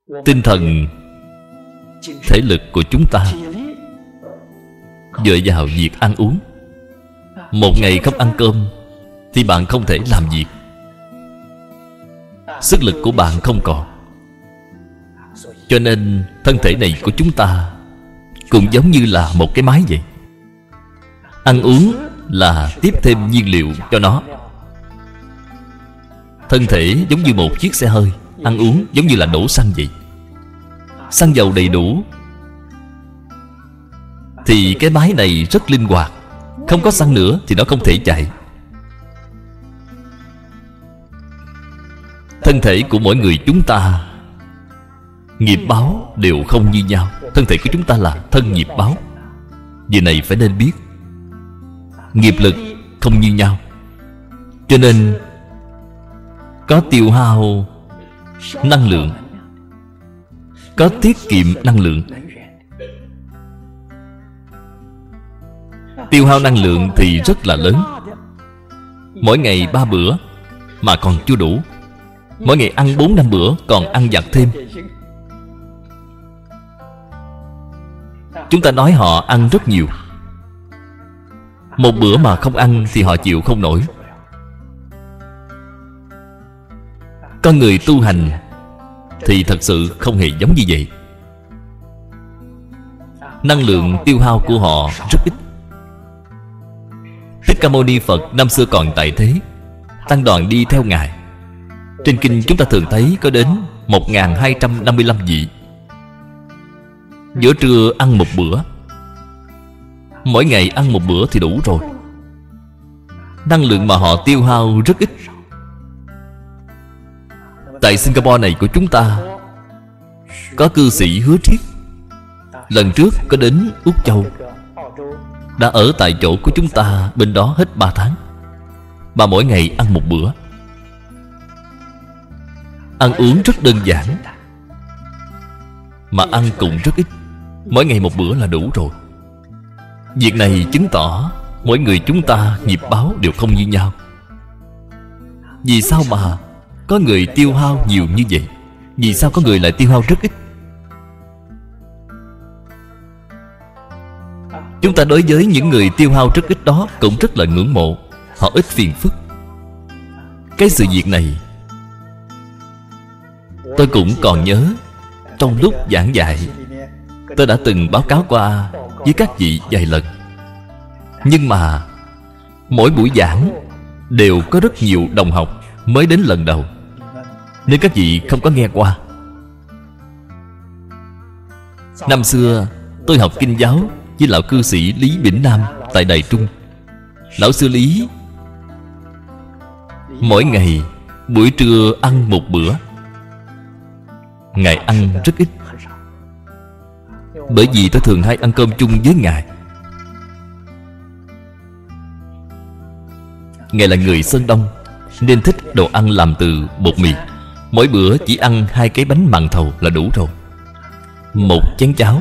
tinh thần, thể lực của chúng ta dựa vào việc ăn uống. Một ngày không ăn cơm thì bạn không thể làm việc, sức lực của bạn không còn. Cho nên thân thể này của chúng ta cũng giống như là một cái máy vậy. Ăn uống là tiếp thêm nhiên liệu cho nó. Thân thể giống như một chiếc xe hơi, ăn uống giống như là đổ xăng vậy. Xăng dầu đầy đủ thì cái máy này rất linh hoạt. Không có xăng nữa thì nó không thể chạy. Thân thể của mỗi người chúng ta, nghiệp báo đều không như nhau. Thân thể của chúng ta là thân nghiệp báo. Điều này phải nên biết. Nghiệp lực không như nhau, cho nên có tiêu hao năng lượng, có tiết kiệm năng lượng. Tiêu hao năng lượng thì rất là lớn. Mỗi ngày 3 bữa mà còn chưa đủ. Mỗi ngày ăn 4-5 bữa còn ăn vặt thêm. Chúng ta nói họ ăn rất nhiều. Một bữa mà không ăn thì họ chịu không nổi. Con người tu hành thì thật sự không hề giống như vậy. Năng lượng tiêu hao của họ rất ít. Thích Ca Mâu Ni Phật năm xưa còn tại thế, tăng đoàn đi theo Ngài. Trên kinh chúng ta thường thấy có đến 1255 vị. Giữa trưa ăn một bữa. Mỗi ngày ăn một bữa thì đủ rồi. Năng lượng mà họ tiêu hao rất ít. Tại Singapore này của chúng ta có cư sĩ Hứa Triết. Lần trước có đến Úc Châu, đã ở tại chỗ của chúng ta bên đó hết 3 tháng. Bà mỗi ngày ăn một bữa. Ăn uống rất đơn giản, mà ăn cũng rất ít. Mỗi ngày một bữa là đủ rồi. Việc này chứng tỏ mỗi người chúng ta nghiệp báo đều không như nhau. Vì sao mà có người tiêu hao nhiều như vậy? Vì sao có người lại tiêu hao rất ít? Chúng ta đối với những người tiêu hao rất ít đó cũng rất là ngưỡng mộ. Họ ít phiền phức. Cái sự việc này tôi cũng còn nhớ. Trong lúc giảng dạy, tôi đã từng báo cáo qua với các vị vài lần. Nhưng mà mỗi buổi giảng đều có rất nhiều đồng học mới đến lần đầu, nên các vị không có nghe qua. Năm xưa tôi học kinh giáo với lão cư sĩ Lý Bỉnh Nam tại Đài Trung. Lão sư Lý mỗi ngày buổi trưa ăn một bữa. Ngài ăn rất ít, bởi vì tôi thường hay ăn cơm chung với Ngài. Ngài là người Sơn Đông nên thích đồ ăn làm từ bột mì. Mỗi bữa chỉ ăn 2 cái bánh màn thầu là đủ rồi. 1 chén cháo.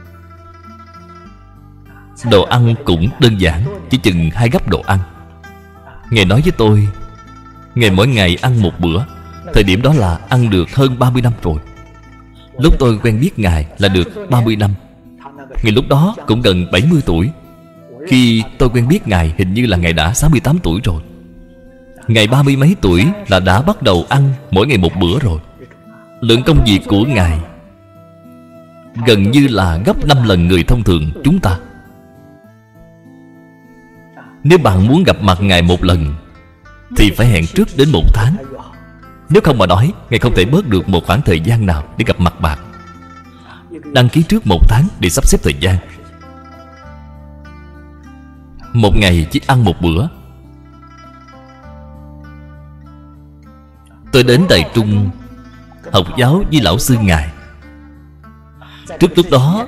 Đồ ăn cũng đơn giản, chỉ chừng 2 gắp đồ ăn. Ngài nói với tôi, Ngài mỗi ngày ăn một bữa. Thời điểm đó là ăn được hơn 30 năm rồi. Lúc tôi quen biết Ngài là được 30 năm. Ngài lúc đó cũng gần 70 tuổi. Khi tôi quen biết Ngài hình như là Ngài đã 68 tuổi rồi. Ngài 30 mấy tuổi là đã bắt đầu ăn mỗi ngày một bữa rồi. Lượng công việc của Ngài gần như là gấp 5 lần người thông thường chúng ta. Nếu bạn muốn gặp mặt Ngài một lần thì phải hẹn trước đến 1 tháng. Nếu không mà nói, Ngài không thể bớt được một khoảng thời gian nào để gặp mặt bạn. Đăng ký trước 1 tháng để sắp xếp thời gian. Một ngày chỉ ăn một bữa. Tôi đến Đài Trung học giáo với lão sư Ngài. Trước lúc đó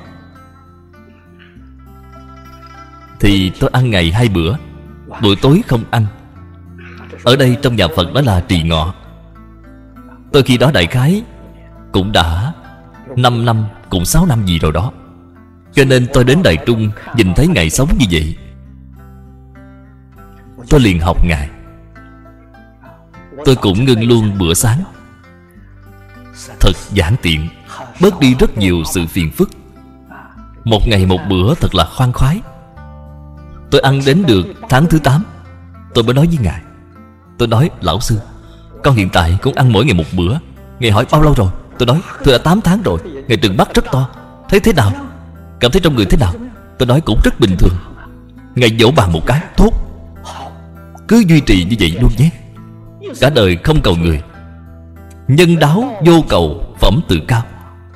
thì tôi ăn ngày 2 bữa, buổi tối không ăn. Ở đây trong nhà Phật đó là trì ngọ. Tôi khi đó đại khái cũng đã 5 năm, cũng 6 năm gì rồi đó. Cho nên tôi đến Đài Trung nhìn thấy Ngài sống như vậy, tôi liền học Ngài. Tôi cũng ngưng luôn bữa sáng. thật giản tiện, bớt đi rất nhiều sự phiền phức. Một ngày một bữa thật là khoan khoái. Tôi ăn đến được tháng thứ 8, tôi mới nói với Ngài. Tôi nói: lão sư, con hiện tại cũng ăn mỗi ngày một bữa. Ngài hỏi bao lâu rồi? Tôi nói tôi đã 8 tháng rồi. Ngài trừng mắt rất to. Thấy thế nào? Cảm thấy trong người thế nào? Tôi nói cũng rất bình thường. Ngài vỗ bàn một cái: tốt, cứ duy trì như vậy luôn nhé. Cả đời không cầu người, nhân đáo vô cầu, phẩm tự cao.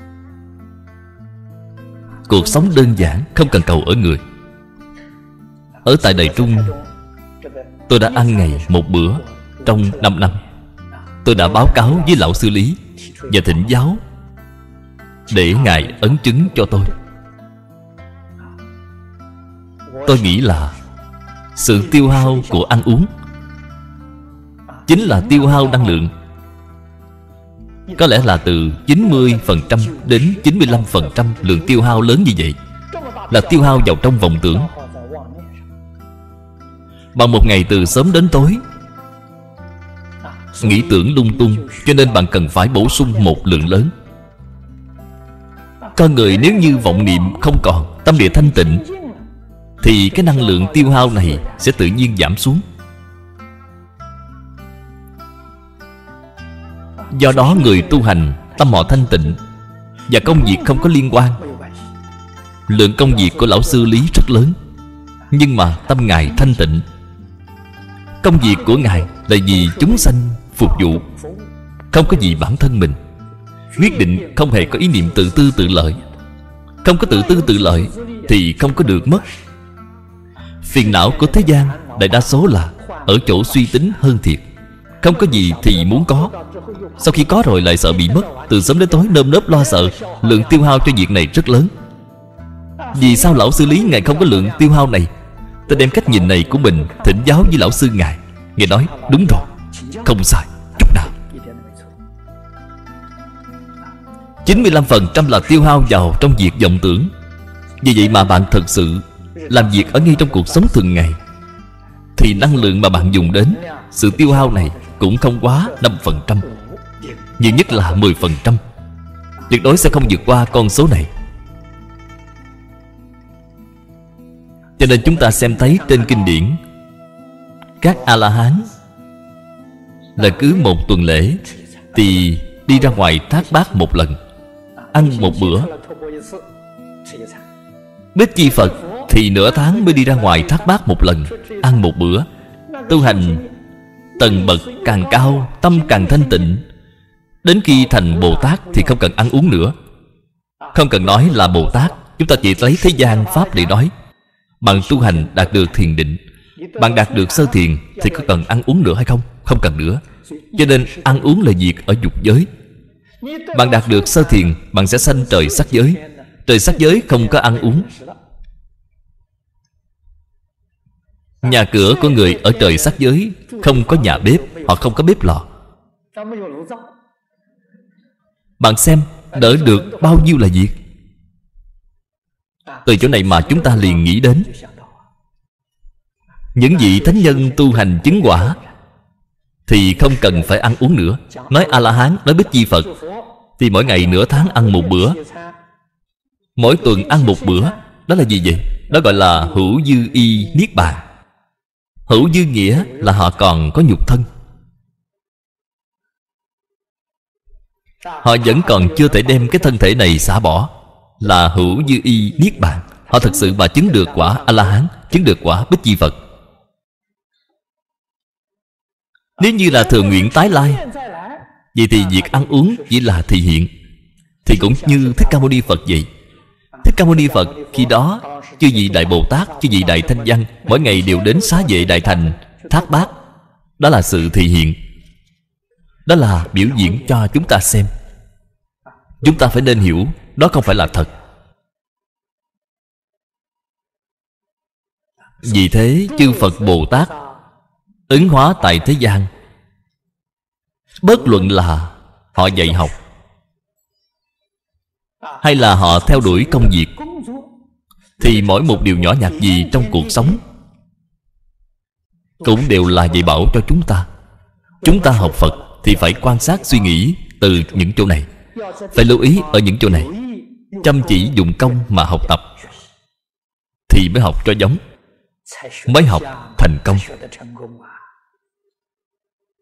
Cuộc sống đơn giản, không cần cầu ở người. Ở tại Đài Trung, tôi đã ăn ngày một bữa trong 5 năm. Tôi đã báo cáo với lão sư Lý và thỉnh giáo để Ngài ấn chứng cho tôi. Tôi nghĩ là sự tiêu hao của ăn uống chính là tiêu hao năng lượng. Có lẽ là từ 90% đến 95% lượng tiêu hao lớn như vậy là tiêu hao vào trong vọng tưởng. Bằng một ngày từ sớm đến tối nghĩ tưởng lung tung, cho nên bạn cần phải bổ sung một lượng lớn. Con người nếu như vọng niệm không còn, tâm địa thanh tịnh, thì cái năng lượng tiêu hao này sẽ tự nhiên giảm xuống. Do đó người tu hành tâm họ thanh tịnh và công việc không có liên quan. Lượng công việc của lão sư Lý rất lớn, nhưng mà tâm Ngài thanh tịnh. Công việc của Ngài là vì chúng sanh phục vụ, không có gì bản thân mình. Quyết định không hề có ý niệm tự tư tự lợi. Không có tự tư tự lợi thì không có được mất. Phiền não của thế gian đại đa số là ở chỗ suy tính hơn thiệt. Không có gì thì muốn có, sau khi có rồi lại sợ bị mất. Từ sớm đến tối nơm nớp lo sợ. Lượng tiêu hao cho việc này rất lớn. Vì sao lão sư Lý Ngài không có lượng tiêu hao này? Tôi đem cách nhìn này của mình thỉnh giáo với lão sư Ngài. Ngài nói đúng rồi, không sai chút nào. 95% là tiêu hao vào trong việc vọng tưởng. Vì vậy mà bạn thật sự làm việc ở ngay trong cuộc sống thường ngày, thì năng lượng mà bạn dùng đến, sự tiêu hao này cũng không quá 5%, nhiều nhất là 10%. Tuyệt đối sẽ không vượt qua con số này. Cho nên chúng ta xem thấy trên kinh điển, các A-la-hán là cứ một tuần lễ thì đi ra ngoài thác bát một lần, ăn một bữa. Bích Chi Phật thì nửa tháng mới đi ra ngoài thác bát một lần, ăn một bữa. Tu hành tầng bậc càng cao, tâm càng thanh tịnh, đến khi thành Bồ Tát thì không cần ăn uống nữa. Không cần nói là Bồ Tát, chúng ta chỉ lấy thế gian pháp để nói. Bạn tu hành đạt được thiền định, bạn đạt được sơ thiền thì có cần ăn uống nữa hay không? Không cần nữa. Cho nên ăn uống là việc ở dục giới. Bạn đạt được sơ thiền, bạn sẽ sanh trời sắc giới. Trời sắc giới không có ăn uống. Nhà cửa của người ở trời sắc giới không có nhà bếp, họ không có bếp lò. Bạn xem đỡ được bao nhiêu là việc. Từ chỗ này mà chúng ta liền nghĩ đến những vị thánh nhân tu hành chứng quả thì không cần phải ăn uống nữa. Nói A-la-hán, nói Bích Chi Phật thì mỗi ngày nửa tháng ăn một bữa, mỗi tuần ăn một bữa. Đó là gì vậy? Đó gọi là hữu dư y niết bàn. Hữu dư nghĩa là họ còn có nhục thân, họ vẫn còn chưa thể đem cái thân thể này xả bỏ, là hữu dư y niết bàn. Họ thật sự mà chứng được quả A-la-hán, chứng được quả Bích Chi Phật. Nếu như là thường nguyện tái lai, vậy thì việc ăn uống chỉ là thị hiện. Thì cũng như Thích Ca Mâu Ni Phật vậy. Thích Ca Mâu Ni Phật khi đó, chư vị Đại Bồ Tát, chư vị Đại Thanh Văn mỗi ngày đều đến xá vệ Đại Thành, thác bát. Đó là sự thị hiện, đó là biểu diễn cho chúng ta xem. Chúng ta phải nên hiểu, đó không phải là thật. Vì thế chư Phật Bồ Tát ứng hóa tại thế gian, bất luận là họ dạy học hay là họ theo đuổi công việc, thì mỗi một điều nhỏ nhặt gì trong cuộc sống cũng đều là dạy bảo cho chúng ta. Chúng ta học Phật thì phải quan sát suy nghĩ từ những chỗ này. Phải lưu ý ở những chỗ này, chăm chỉ dụng công mà học tập, thì mới học cho giống, mới học thành công.